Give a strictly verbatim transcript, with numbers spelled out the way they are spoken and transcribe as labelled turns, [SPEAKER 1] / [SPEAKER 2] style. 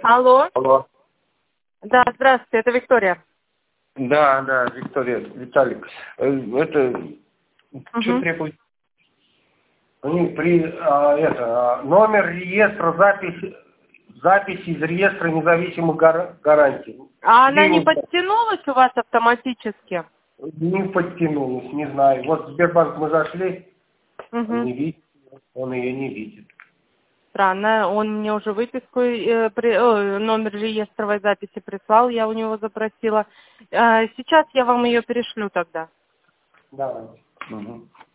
[SPEAKER 1] Алло.
[SPEAKER 2] Алло.
[SPEAKER 1] Да, здравствуйте, это Виктория.
[SPEAKER 2] Да, да, Виктория, Виталик. Э, Это,
[SPEAKER 1] Угу.
[SPEAKER 2] что требует? Они при, а, это, а, номер реестра, запись, запись из реестра независимых гар- гарантий.
[SPEAKER 1] А
[SPEAKER 2] Где
[SPEAKER 1] она не
[SPEAKER 2] его взять?
[SPEAKER 1] подтянулась у вас автоматически?
[SPEAKER 2] Не подтянулась, не знаю. Вот в Сбербанк мы зашли,
[SPEAKER 1] Угу.
[SPEAKER 2] не видит, он ее не видит.
[SPEAKER 1] Странно, он мне уже выписку, э, при, э, номер реестровой записи прислал, я у него запросила. Э, сейчас я вам ее перешлю тогда.
[SPEAKER 2] Давайте. Угу.